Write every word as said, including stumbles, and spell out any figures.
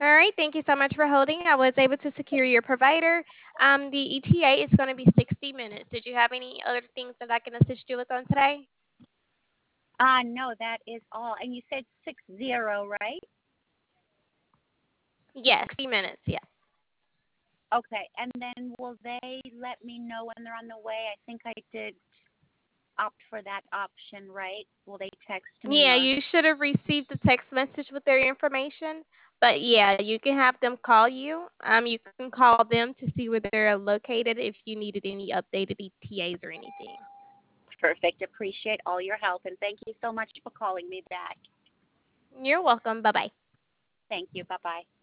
All right, thank you so much for holding. I was able to secure your provider. Um, the E T A is going to be sixty minutes. Did you have any other things that I can assist you with on today? Uh, no, that is all. And you said six zero, right? Yes, sixty minutes, yes. Okay. And then will they let me know when they're on the way? I think I did opt for that option, right? Will they text me Yeah, or? you should have received the text message with their information. But yeah, you can have them call you. Um, you can call them to see where they're located if you needed any updated E T As or anything. Perfect. Appreciate all your help. And thank you so much for calling me back. You're welcome. Bye bye. Thank you. Bye bye.